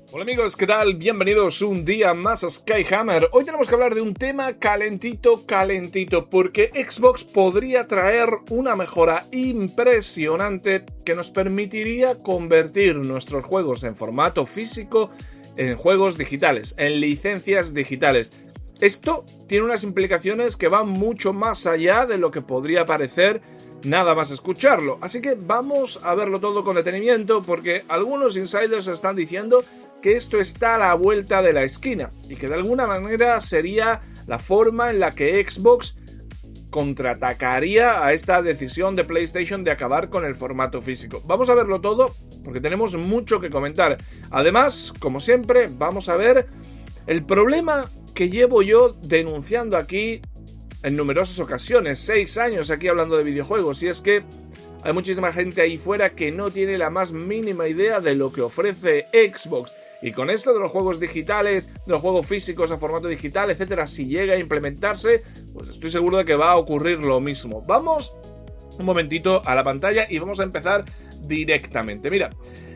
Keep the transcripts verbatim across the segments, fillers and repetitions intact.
Hola amigos, ¿qué tal? Bienvenidos un día más a Skyhammer. Hoy tenemos que hablar de un tema calentito, calentito, porque Xbox podría traer una mejora impresionante que nos permitiría convertir nuestros juegos en formato físico en juegos digitales, en licencias digitales. Esto tiene unas implicaciones que van mucho más allá de lo que podría parecer nada más escucharlo. Así que vamos a verlo todo con detenimiento, porque algunos insiders están diciendo que esto está a la vuelta de la esquina y que de alguna manera sería la forma en la que Xbox contraatacaría a esta decisión de PlayStation de acabar con el formato físico. Vamos a verlo todo porque tenemos mucho que comentar. Además, como siempre, vamos a ver el problema que llevo yo denunciando aquí en numerosas ocasiones, seis años aquí hablando de videojuegos, y es que hay muchísima gente ahí fuera que no tiene la más mínima idea de lo que ofrece Xbox. Y con esto de los juegos digitales, de los juegos físicos a formato digital, etcétera, si llega a implementarse, pues estoy seguro de que va a ocurrir lo mismo. Vamos un momentito a la pantalla y vamos a empezar directamente. Mira,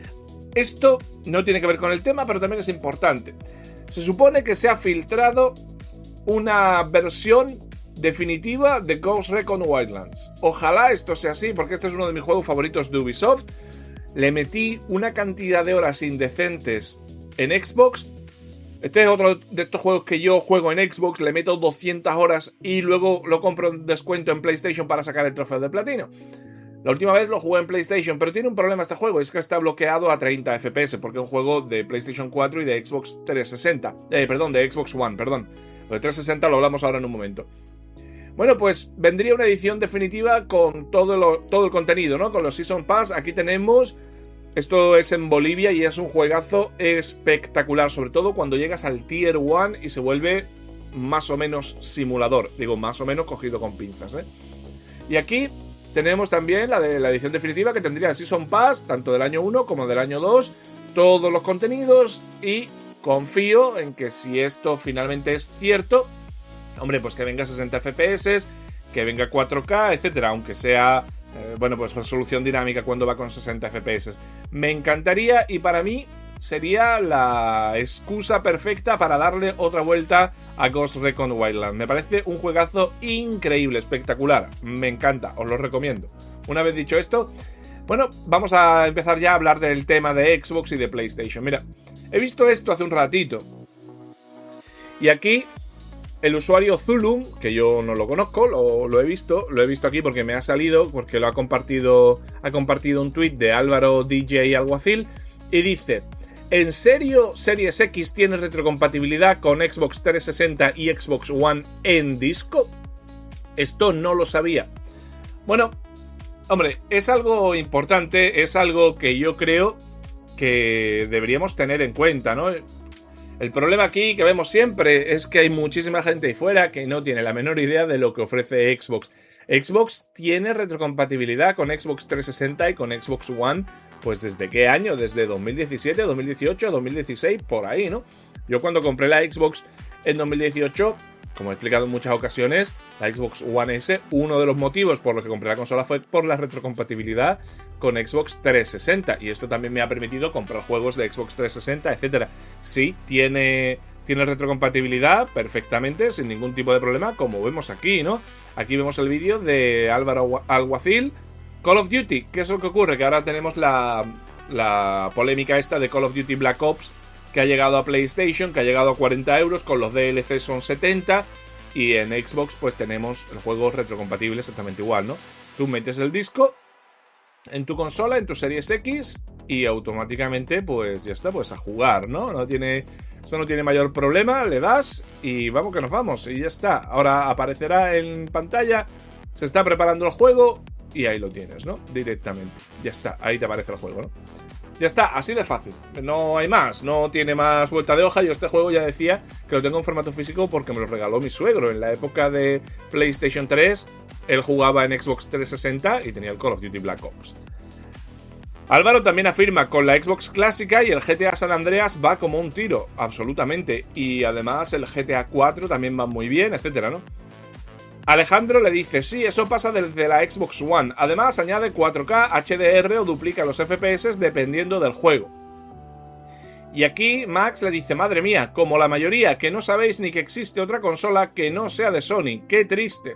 esto no tiene que ver con el tema, pero también es importante. Se supone que se ha filtrado una versión definitiva de Ghost Recon Wildlands. Ojalá esto sea así, porque este es uno de mis juegos favoritos de Ubisoft. Le metí una cantidad de horas indecentes en Xbox. Este es otro de estos juegos que yo juego en Xbox, le meto doscientas horas y luego lo compro en descuento en PlayStation para sacar el trofeo de platino. La última vez lo jugué en PlayStation, pero tiene un problema este juego, es que está bloqueado a treinta F P S, porque es un juego de PlayStation cuatro y de Xbox trescientos sesenta. Eh, perdón, de Xbox One, perdón. Lo de trescientos sesenta lo hablamos ahora en un momento. Bueno, pues vendría una edición definitiva con todo, lo, todo el contenido, ¿no? Con los Season Pass. Aquí tenemos... Esto es en Bolivia y es un juegazo espectacular, sobre todo cuando llegas al Tier uno y se vuelve más o menos simulador. Digo, más o menos cogido con pinzas, ¿eh? Y aquí tenemos también la de la edición definitiva, que tendría el Season Pass, tanto del año uno como del año dos, todos los contenidos, y confío en que si esto finalmente es cierto, hombre, pues que venga a sesenta F P S, que venga cuatro K, etcétera, aunque sea... Eh, bueno, pues resolución dinámica cuando va con sesenta F P S. Me encantaría, y para mí sería la excusa perfecta para darle otra vuelta a Ghost Recon Wildlands. Me parece un juegazo increíble, espectacular. Me encanta, os lo recomiendo. Una vez dicho esto, bueno, vamos a empezar ya a hablar del tema de Xbox y de PlayStation. Mira, he visto esto hace un ratito. Y aquí... el usuario Zulum, que yo no lo conozco, lo, lo he visto, lo he visto aquí porque me ha salido, porque lo ha compartido, ha compartido un tweet de Álvaro D J Alguacil, y dice: ¿en serio Series X tiene retrocompatibilidad con Xbox trescientos sesenta y Xbox One en disco? Esto no lo sabía. Bueno, hombre, es algo importante, es algo que yo creo que deberíamos tener en cuenta, ¿no? El problema aquí que vemos siempre es que hay muchísima gente ahí fuera que no tiene la menor idea de lo que ofrece Xbox. Xbox tiene retrocompatibilidad con Xbox trescientos sesenta y con Xbox One, pues ¿desde qué año? Desde dos mil diecisiete, dos mil dieciocho, dos mil dieciséis, por ahí, ¿no? Yo cuando compré la Xbox en dos mil dieciocho, como he explicado en muchas ocasiones, la Xbox One S, uno de los motivos por los que compré la consola fue por la retrocompatibilidad con Xbox trescientos sesenta, y esto también me ha permitido comprar juegos de Xbox trescientos sesenta, etcétera. Sí, tiene, tiene retrocompatibilidad perfectamente, sin ningún tipo de problema, como vemos aquí, ¿no? Aquí vemos el vídeo de Álvaro Alguacil. Call of Duty, ¿qué es lo que ocurre? Que ahora tenemos la, la polémica esta de Call of Duty Black Ops, que ha llegado a PlayStation, que ha llegado a cuarenta euros, con los D L C son setenta, y en Xbox pues tenemos el juego retrocompatible exactamente igual, ¿no? Tú metes el disco en tu consola, en tu Series X, y automáticamente pues ya está, pues a jugar, ¿no? No tiene, eso no tiene mayor problema, le das y vamos que nos vamos, y ya está. Ahora aparecerá en pantalla, se está preparando el juego y ahí lo tienes, ¿no? Directamente, ya está, ahí te aparece el juego, ¿no? Ya está, así de fácil, no hay más, no tiene más vuelta de hoja. Yo este juego ya decía que lo tengo en formato físico porque me lo regaló mi suegro en la época de PlayStation tres. Él jugaba en Xbox trescientos sesenta y tenía el Call of Duty Black Ops. Álvaro también afirma: con la Xbox clásica y el G T A San Andreas va como un tiro, absolutamente, y además el G T A cuatro también va muy bien, etcétera, ¿no? Alejandro le dice: sí, eso pasa desde la Xbox One. Además, añade cuatro K, H D R o duplica los F P S dependiendo del juego. Y aquí Max le dice, madre mía, como la mayoría, que no sabéis ni que existe otra consola que no sea de Sony, qué triste.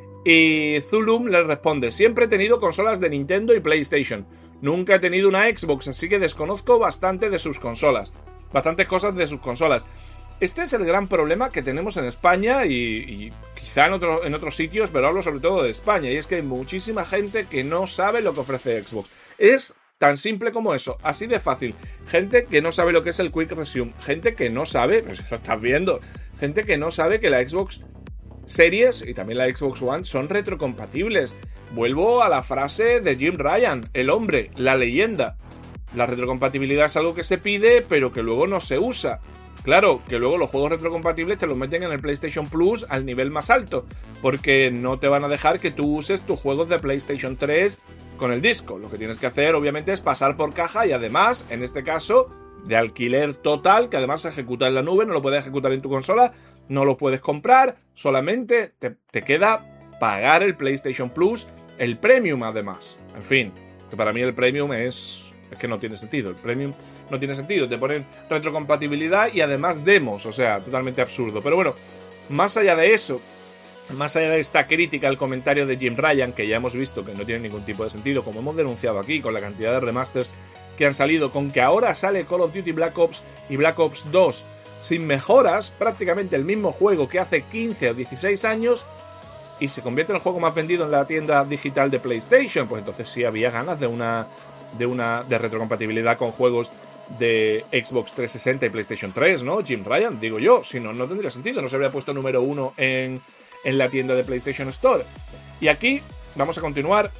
Y Zulum le responde, siempre he tenido consolas de Nintendo y PlayStation, nunca he tenido una Xbox, así que desconozco bastante de sus consolas, bastantes cosas de sus consolas. Este es el gran problema que tenemos en España y, y quizá en, otro, en otros sitios, pero hablo sobre todo de España, y es que hay muchísima gente que no sabe lo que ofrece Xbox. Es tan simple como eso, así de fácil. Gente que no sabe lo que es el Quick Resume, gente que no sabe, pues lo estás viendo, gente que no sabe que la Xbox Series y también la Xbox One son retrocompatibles. Vuelvo a la frase de Jim Ryan, el hombre, la leyenda. La retrocompatibilidad es algo que se pide, pero que luego no se usa. Claro, que luego los juegos retrocompatibles te los meten en el PlayStation Plus al nivel más alto, porque no te van a dejar que tú uses tus juegos de PlayStation tres con el disco. Lo que tienes que hacer, obviamente, es pasar por caja y además, en este caso, de alquiler total, que además se ejecuta en la nube, no lo puedes ejecutar en tu consola, no lo puedes comprar, solamente te, te queda pagar el PlayStation Plus, el Premium además. En fin, que para mí el Premium es... es que no tiene sentido, el Premium no tiene sentido, te ponen retrocompatibilidad y además demos, o sea, totalmente absurdo. Pero bueno, más allá de eso, más allá de esta crítica al comentario de Jim Ryan, que ya hemos visto que no tiene ningún tipo de sentido, como hemos denunciado aquí, con la cantidad de remasters que han salido, con que ahora sale Call of Duty Black Ops y Black Ops dos sin mejoras, prácticamente el mismo juego que hace quince o dieciséis años, y se convierte en el juego más vendido en la tienda digital de PlayStation, pues entonces sí había ganas de una de una de retrocompatibilidad con juegos de Xbox trescientos sesenta y PlayStation tres, ¿no? Jim Ryan, digo yo, si no, no tendría sentido, no se habría puesto número uno en, en la tienda de PlayStation Store. Y aquí vamos a continuar.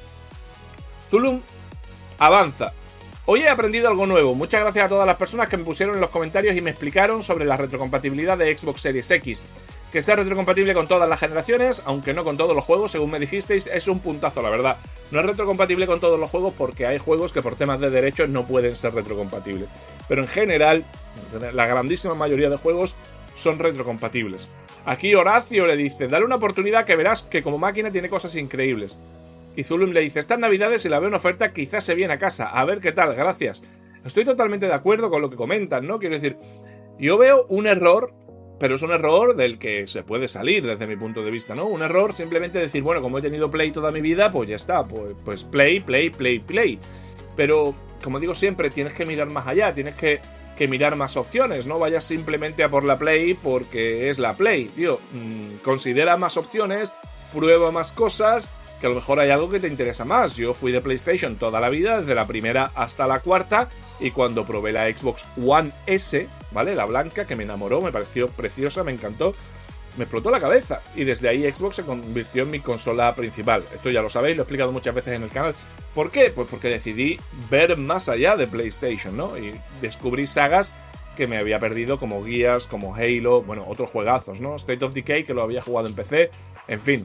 Zulum avanza. Hoy he aprendido algo nuevo. Muchas gracias a todas las personas que me pusieron en los comentarios y me explicaron sobre la retrocompatibilidad de Xbox Series X. Que sea retrocompatible con todas las generaciones, aunque no con todos los juegos, según me dijisteis, es un puntazo, la verdad. No es retrocompatible con todos los juegos porque hay juegos que por temas de derechos no pueden ser retrocompatibles. Pero en general, la grandísima mayoría de juegos son retrocompatibles. Aquí Horacio le dice, dale una oportunidad que verás que como máquina tiene cosas increíbles. Y Zulum le dice, estas navidades si la veo en oferta quizás se viene a casa, a ver qué tal, gracias. Estoy totalmente de acuerdo con lo que comentan, ¿no? Quiero decir, yo veo un error... pero es un error del que se puede salir desde mi punto de vista, ¿no? Un error simplemente decir, bueno, como he tenido Play toda mi vida, pues ya está, pues, pues Play, Play, Play, Play. Pero, como digo siempre, tienes que mirar más allá, tienes que, que mirar más opciones, no vayas simplemente a por la Play porque es la Play, tío. Mmm, considera más opciones, prueba más cosas, que a lo mejor hay algo que te interesa más. Yo fui de PlayStation toda la vida, desde la primera hasta la cuarta, y cuando probé la Xbox One S, ¿vale? La blanca, que me enamoró, me pareció preciosa, me encantó, me explotó la cabeza. Y desde ahí Xbox se convirtió en mi consola principal. Esto ya lo sabéis, lo he explicado muchas veces en el canal. ¿Por qué? Pues porque decidí ver más allá de PlayStation, ¿no? Y descubrí sagas que me había perdido, como Gears, como Halo, bueno, otros juegazos, ¿no? State of Decay, que lo había jugado en P C, en fin.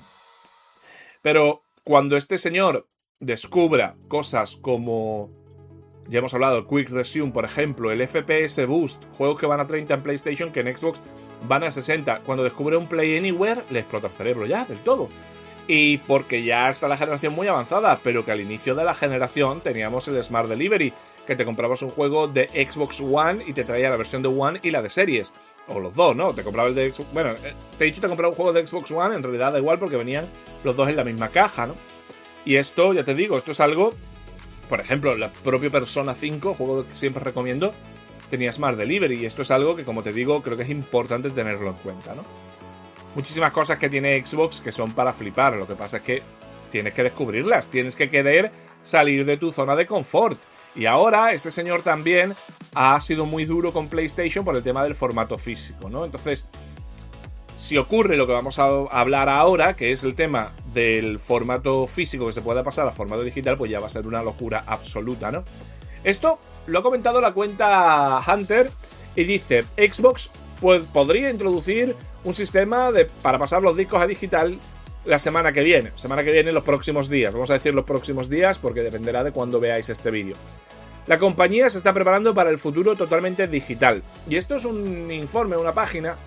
Pero cuando este señor descubra cosas como... ya hemos hablado, el Quick Resume, por ejemplo, el F P S Boost, juegos que van a treinta en PlayStation, que en Xbox van a sesenta. Cuando descubre un Play Anywhere, le explota el cerebro ya, del todo. Y porque ya está la generación muy avanzada, pero que al inicio de la generación teníamos el Smart Delivery, que te comprabas un juego de Xbox One y te traía la versión de One y la de series. O los dos, ¿no? Te compraba el de Xbox... Bueno, te he dicho te compraba un juego de Xbox One, en realidad da igual porque venían los dos en la misma caja, ¿no? Y esto, ya te digo, esto es algo... Por ejemplo, la propia Persona cinco, juego que siempre recomiendo, tenía Smart Delivery. Y esto es algo que, como te digo, creo que es importante tenerlo en cuenta, ¿no? Muchísimas cosas que tiene Xbox que son para flipar. Lo que pasa es que tienes que descubrirlas. Tienes que querer salir de tu zona de confort. Y ahora, este señor también ha sido muy duro con PlayStation por el tema del formato físico, ¿no? Entonces... si ocurre lo que vamos a hablar ahora, que es el tema del formato físico que se pueda pasar a formato digital, pues ya va a ser una locura absoluta, ¿no? Esto lo ha comentado la cuenta Hunter y dice, Xbox pues, podría introducir un sistema de, para pasar los discos a digital la semana que viene. Semana que viene, los próximos días. Vamos a decir los próximos días porque dependerá de cuando veáis este vídeo. La compañía se está preparando para el futuro totalmente digital. Y esto es un informe, una página...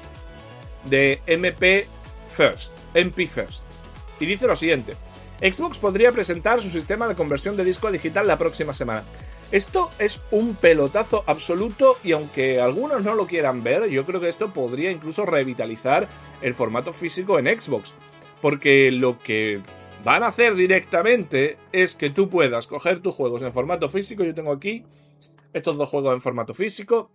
de M P First, M P First, y dice lo siguiente: Xbox podría presentar su sistema de conversión de disco a digital la próxima semana. Esto es un pelotazo absoluto y aunque algunos no lo quieran ver, yo creo que esto podría incluso revitalizar el formato físico en Xbox. Porque lo que van a hacer directamente es que tú puedas coger tus juegos en formato físico. Yo tengo aquí estos dos juegos en formato físico.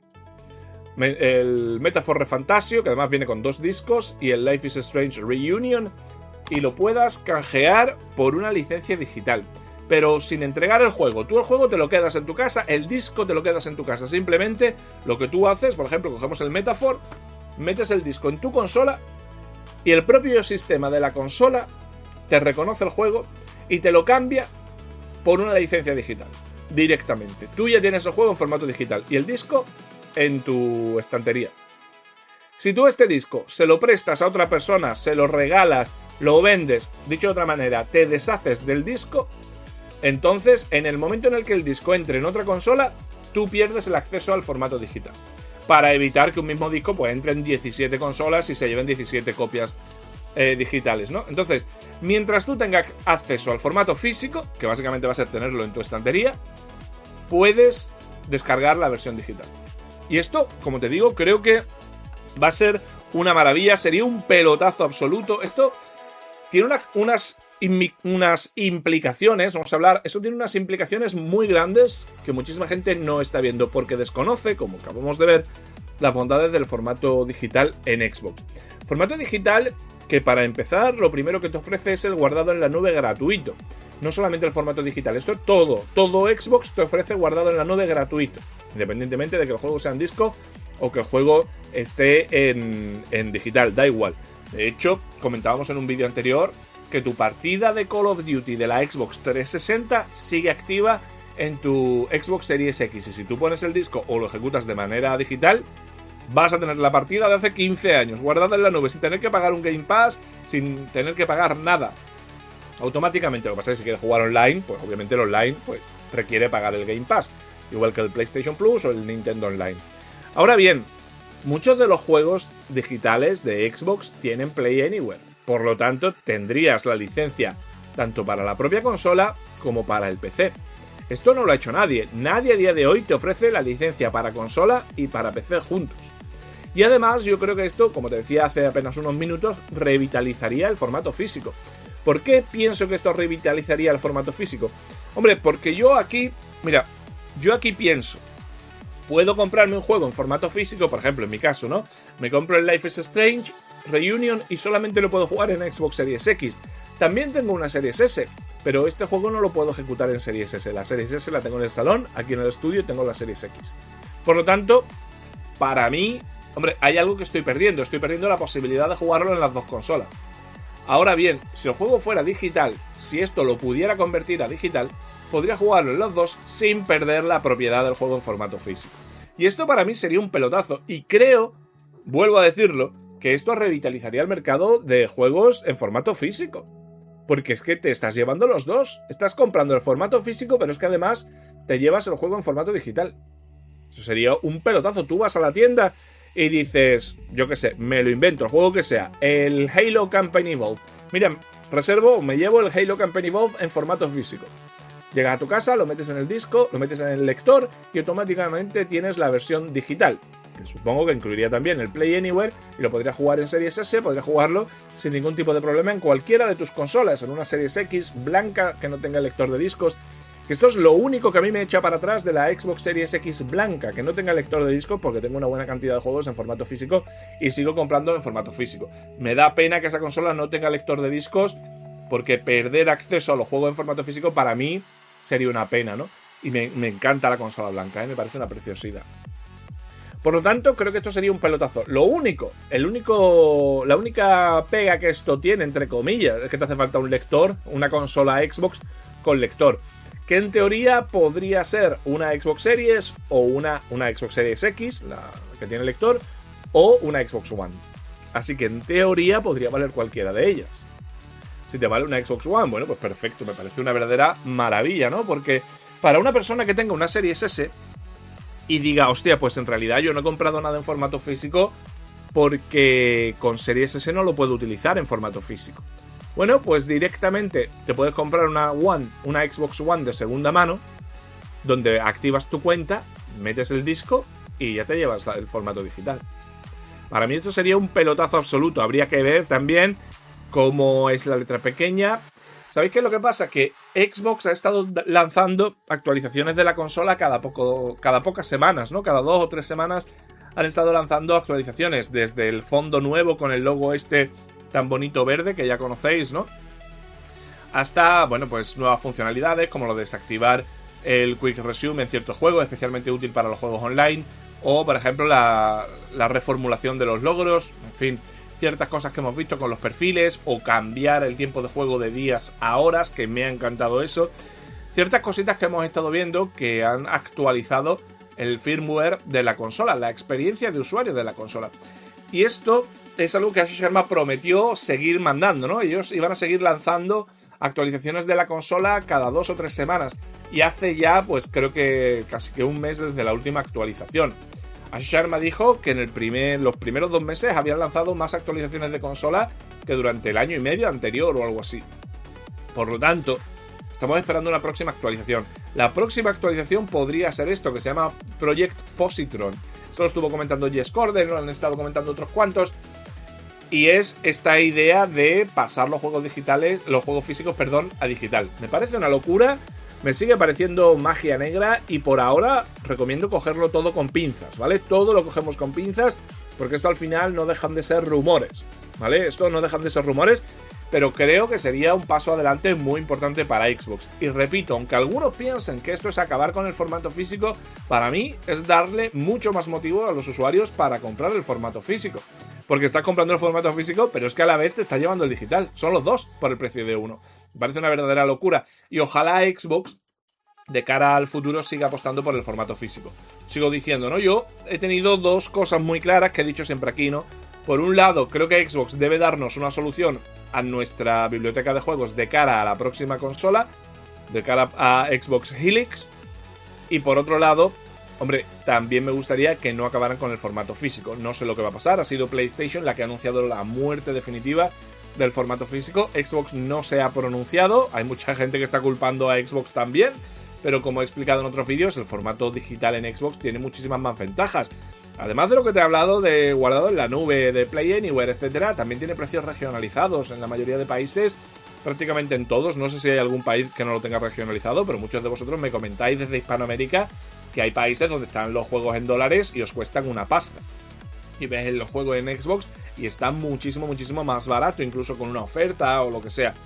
El Metaphor Refantasio, que además viene con dos discos, y el Life is Strange Reunion, y lo puedas canjear por una licencia digital. Pero sin entregar el juego. Tú el juego te lo quedas en tu casa, el disco te lo quedas en tu casa. Simplemente lo que tú haces, por ejemplo, cogemos el Metaphor, metes el disco en tu consola y el propio sistema de la consola te reconoce el juego y te lo cambia por una licencia digital. Directamente. Tú ya tienes el juego en formato digital y el disco en tu estantería. Si tú este disco se lo prestas a otra persona, se lo regalas, lo vendes, dicho de otra manera, te deshaces del disco, entonces, en el momento en el que el disco entre en otra consola, tú pierdes el acceso al formato digital. Para evitar que un mismo disco pues, entre en diecisiete consolas y se lleven diecisiete copias eh, digitales, ¿no? Entonces, mientras tú tengas acceso al formato físico, que básicamente va a ser tenerlo en tu estantería, puedes descargar la versión digital. Y esto, como te digo, creo que va a ser una maravilla, sería un pelotazo absoluto. Esto tiene una, unas... unas implicaciones, vamos a hablar, eso tiene unas implicaciones muy grandes que muchísima gente no está viendo porque desconoce, como acabamos de ver, las bondades del formato digital en Xbox. Formato digital que para empezar lo primero que te ofrece es el guardado en la nube gratuito. No solamente el formato digital, esto es todo, todo Xbox te ofrece guardado en la nube gratuito, independientemente de que el juego sea en disco o que el juego esté en, en digital, da igual. De hecho, comentábamos en un vídeo anterior que tu partida de Call of Duty de la Xbox trescientos sesenta sigue activa en tu Xbox Series X. Y si tú pones el disco o lo ejecutas de manera digital, vas a tener la partida de hace quince años guardada en la nube, sin tener que pagar un Game Pass, sin tener que pagar nada. Automáticamente. Lo que pasa es que si quieres jugar online, pues obviamente el online pues, requiere pagar el Game Pass. Igual que el PlayStation Plus o el Nintendo Online. Ahora bien, muchos de los juegos digitales de Xbox tienen Play Anywhere. Por lo tanto, tendrías la licencia tanto para la propia consola como para el P C. Esto no lo ha hecho nadie. Nadie a día de hoy te ofrece la licencia para consola y para P C juntos. Y además, yo creo que esto, como te decía hace apenas unos minutos, revitalizaría el formato físico. ¿Por qué pienso que esto revitalizaría el formato físico? Hombre, porque yo aquí... Mira, yo aquí pienso... Puedo comprarme un juego en formato físico, por ejemplo, en mi caso, ¿no? Me compro el Life is Strange Reunion y solamente lo puedo jugar en Xbox Series X. También tengo una Series S, pero este juego no lo puedo ejecutar en Series S. La Series S la tengo en el salón, aquí en el estudio tengo la Series X. Por lo tanto, para mí, hombre, hay algo que estoy perdiendo. Estoy perdiendo la posibilidad de jugarlo en las dos consolas. Ahora bien, si el juego fuera digital, si esto lo pudiera convertir a digital, podría jugarlo en los dos sin perder la propiedad del juego en formato físico. Y esto para mí sería un pelotazo. Y creo, vuelvo a decirlo, que esto revitalizaría el mercado de juegos en formato físico. Porque es que te estás llevando los dos. Estás comprando el formato físico, pero es que además te llevas el juego en formato digital. Eso sería un pelotazo. Tú vas a la tienda y dices, yo qué sé, me lo invento, el juego que sea, el Halo Campaign Evolved. Mira, reservo, me llevo el Halo Campaign Evolved en formato físico. Llegas a tu casa, lo metes en el disco, lo metes en el lector y automáticamente tienes la versión digital. Que supongo que incluiría también el Play Anywhere y lo podrías jugar en Series S, podrías jugarlo sin ningún tipo de problema en cualquiera de tus consolas, en una Series X blanca que no tenga lector de discos. Que esto es lo único que a mí me echa para atrás de la Xbox Series X blanca, que no tenga lector de discos porque tengo una buena cantidad de juegos en formato físico y sigo comprando en formato físico. Me da pena que esa consola no tenga lector de discos porque perder acceso a los juegos en formato físico para mí sería una pena, ¿no? Y me, me encanta la consola blanca, ¿eh? Me parece una preciosidad. Por lo tanto, creo que esto sería un pelotazo. Lo único, el único, la única pega que esto tiene, entre comillas, es que te hace falta un lector, una consola Xbox con lector. Que en teoría podría ser una Xbox Series o una, una Xbox Series X, la que tiene lector, o una Xbox One. Así que en teoría podría valer cualquiera de ellas. Si te vale una Xbox One, bueno, pues perfecto, me parece una verdadera maravilla, ¿no? Porque para una persona que tenga una Series S y diga, hostia, pues en realidad yo no he comprado nada en formato físico porque con Series S no lo puedo utilizar en formato físico. Bueno, pues directamente te puedes comprar una One, una Xbox One de segunda mano donde activas tu cuenta, metes el disco y ya te llevas el formato digital. Para mí esto sería un pelotazo absoluto. Habría que ver también cómo es la letra pequeña. ¿Sabéis qué es lo que pasa? Que Xbox ha estado lanzando actualizaciones de la consola cada, poco, cada pocas semanas, ¿no? Cada dos o tres semanas han estado lanzando actualizaciones. Desde el fondo nuevo con el logo este tan bonito verde que ya conocéis, ¿no? Hasta, bueno, pues nuevas funcionalidades como lo de desactivar el Quick Resume en ciertos juegos, especialmente útil para los juegos online. O, por ejemplo, la, la reformulación de los logros, en fin, ciertas cosas que hemos visto con los perfiles, o cambiar el tiempo de juego de días a horas, que me ha encantado eso. Ciertas cositas que hemos estado viendo que han actualizado el firmware de la consola, la experiencia de usuario de la consola. Y esto es algo que Ashley Sharma prometió seguir mandando, ¿no? Ellos iban a seguir lanzando actualizaciones de la consola cada dos o tres semanas. Y hace ya, pues creo que casi que un mes desde la última actualización. Ashley Sharma dijo que en el primer, los primeros dos meses habían lanzado más actualizaciones de consola que durante el año y medio anterior o algo así. Por lo tanto, estamos esperando una próxima actualización. La próxima actualización podría ser esto, que se llama Project Positron. Esto lo estuvo comentando Jez Corden, lo han estado comentando otros cuantos. Y es esta idea de pasar los juegos digitales, los juegos físicos, perdón, a digital. Me parece una locura. Me sigue pareciendo magia negra y por ahora recomiendo cogerlo todo con pinzas, ¿vale? Todo lo cogemos con pinzas porque esto al final no dejan de ser rumores, ¿vale? Esto no dejan de ser rumores, pero creo que sería un paso adelante muy importante para Xbox. Y repito, aunque algunos piensen que esto es acabar con el formato físico, para mí es darle mucho más motivo a los usuarios para comprar el formato físico. Porque estás comprando el formato físico, pero es que a la vez te está llevando el digital. Son los dos por el precio de uno. Me parece una verdadera locura. Y ojalá Xbox, de cara al futuro, siga apostando por el formato físico. Sigo diciendo, ¿no? Yo he tenido dos cosas muy claras que he dicho siempre aquí, ¿no? Por un lado, creo que Xbox debe darnos una solución a nuestra biblioteca de juegos de cara a la próxima consola, de cara a Xbox Helix. Y por otro lado, hombre, también me gustaría que no acabaran con el formato físico. No sé lo que va a pasar. Ha sido PlayStation la que ha anunciado la muerte definitiva del formato físico. Xbox no se ha pronunciado. Hay mucha gente que está culpando a Xbox también. Pero como he explicado en otros vídeos, el formato digital en Xbox tiene muchísimas más ventajas. Además de lo que te he hablado de guardado en la nube, de Play Anywhere, etcétera, también tiene precios regionalizados en la mayoría de países. Prácticamente en todos. No sé si hay algún país que no lo tenga regionalizado, pero muchos de vosotros me comentáis desde Hispanoamérica que hay países donde están los juegos en dólares y os cuestan una pasta. Y ves los juegos en Xbox y están muchísimo, muchísimo más barato, incluso con una oferta o lo que sea.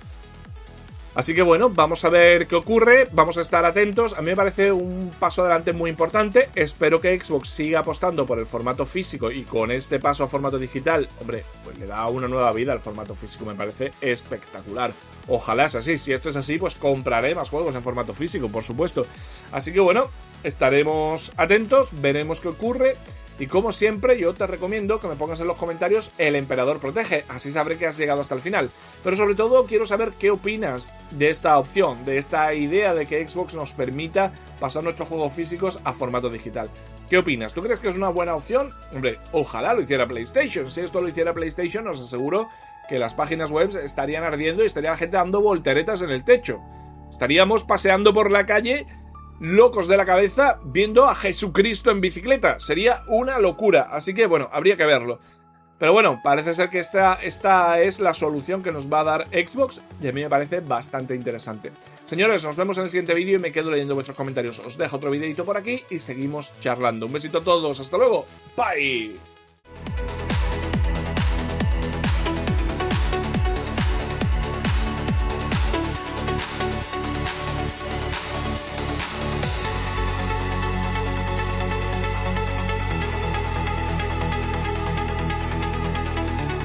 Así que bueno, vamos a ver qué ocurre, vamos a estar atentos. A mí me parece un paso adelante muy importante. Espero que Xbox siga apostando por el formato físico y con este paso a formato digital, hombre, pues le da una nueva vida al formato físico. Me parece espectacular. Ojalá sea así. Si esto es así, pues compraré más juegos en formato físico, por supuesto. Así que bueno, estaremos atentos, veremos qué ocurre. Y como siempre, yo te recomiendo que me pongas en los comentarios El Emperador Protege, así sabré que has llegado hasta el final. Pero sobre todo quiero saber qué opinas de esta opción, de esta idea de que Xbox nos permita pasar nuestros juegos físicos a formato digital. ¿Qué opinas? ¿Tú crees que es una buena opción? Hombre, ojalá lo hiciera PlayStation. Si esto lo hiciera PlayStation, os aseguro que las páginas web estarían ardiendo y estaría la gente dando volteretas en el techo. Estaríamos paseando por la calle locos de la cabeza viendo a Jesucristo en bicicleta. Sería una locura. Así que bueno, habría que verlo. Pero bueno, parece ser que esta, esta es la solución que nos va a dar Xbox y a mí me parece bastante interesante. Señores, nos vemos en el siguiente vídeo y me quedo leyendo vuestros comentarios. Os dejo otro videito por aquí y seguimos charlando. Un besito a todos. Hasta luego. Bye.